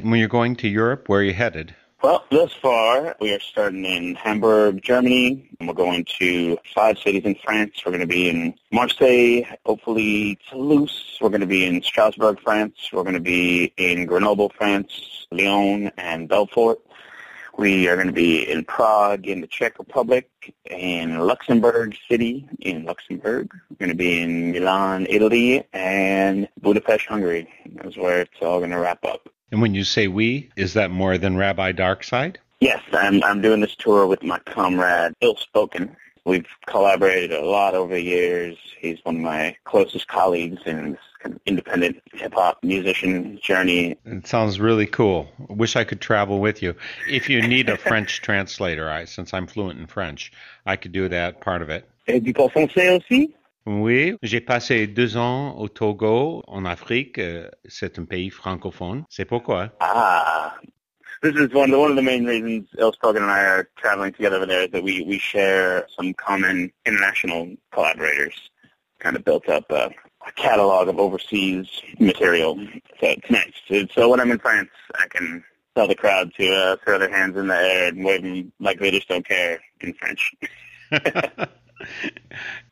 When you're going to Europe, where are you headed? Well, thus far, we are starting in Hamburg, Germany, and we're going to 5 cities in France. We're going to be in Marseille, hopefully Toulouse. We're going to be in Strasbourg, France. We're going to be in Grenoble, France, Lyon, and Belfort. We are going to be in Prague, in the Czech Republic, in Luxembourg City, in Luxembourg. We're going to be in Milan, Italy, and Budapest, Hungary. That's where it's all going to wrap up. And when you say we, is that more than Rabbi Darkside? Yes, I'm doing this tour with my comrade, Ill Spoken. We've collaborated a lot over the years. He's one of my closest colleagues in this kind of independent hip-hop musician journey. It sounds really cool. I wish I could travel with you. If you need a French translator, since I'm fluent in French, I could do that part of it. Et du parles français aussi? Oui, j'ai passé 2 ans au Togo, en Afrique. C'est un pays francophone. C'est pourquoi. This is one of the main reasons Il Spoken and I are traveling together over there, is that we share some common international collaborators. Kind of built up a catalog of overseas material. So it's nice. So when I'm in France, I can tell the crowd to throw their hands in the air and wave them like they just don't care in French.